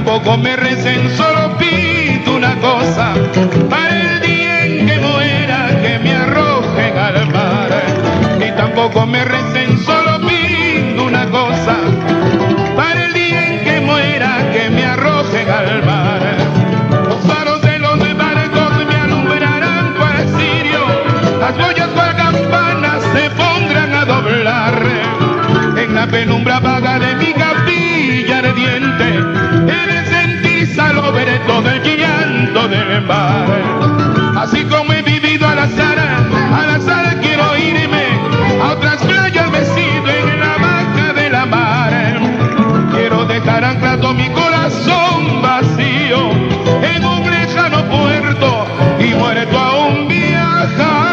tampoco me recen, solo pido una cosa, para el día en que muera que me arrojen al mar. Y tampoco me recen, solo pido una cosa, para el día en que muera que me arrojen al mar. Los faros de los barcos me alumbrarán cual cirio, las boyas cual campanas se pondrán a doblar. En la penumbra vaga de mi capilla ardiente, he de sentir salobres todo el llanto del mar. Así como he vivido al azar quiero irme a otras playas mecido en la vaca de la mar. Quiero dejar anclado mi corazón vacío en un lejano puerto y muerto aún viajar.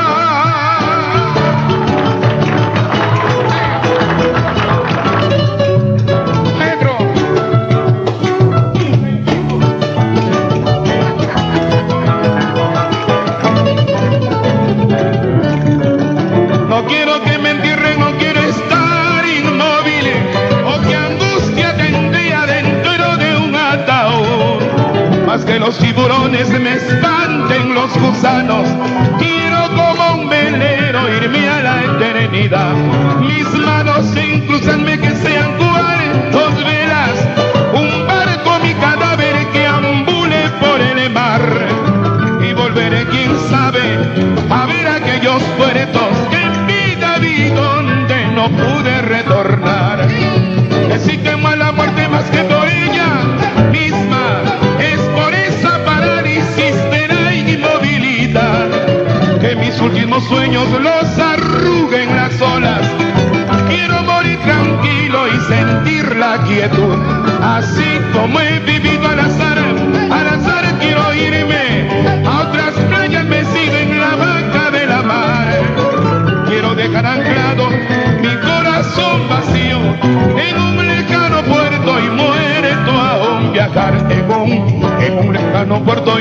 No quiero que me entierren, no quiero estar inmóvil, o que angustia tendría dentro de un ataúd. Más que los tiburones me espanten los gusanos, quiero como un velero irme a la eternidad. Mis manos incruzanme que sean 42 velas, un barco mi cadáver que ambule por el mar. Y volveré, quién sabe, a ver aquellos puertos que en vida vi donde no pude retornar. Que si temo a la muerte más que por ella misma, es por esa parálisis de la inmovilidad, que mis últimos sueños los arruguen las olas. Quiero morir tranquilo y sentir la quietud, así como he vivido al azar quiero irme a otras playas mecido en la vaca de la mar. Quiero dejar anclado mi corazón vacío en un lejano puerto y muerto aún viajar en un lejano puerto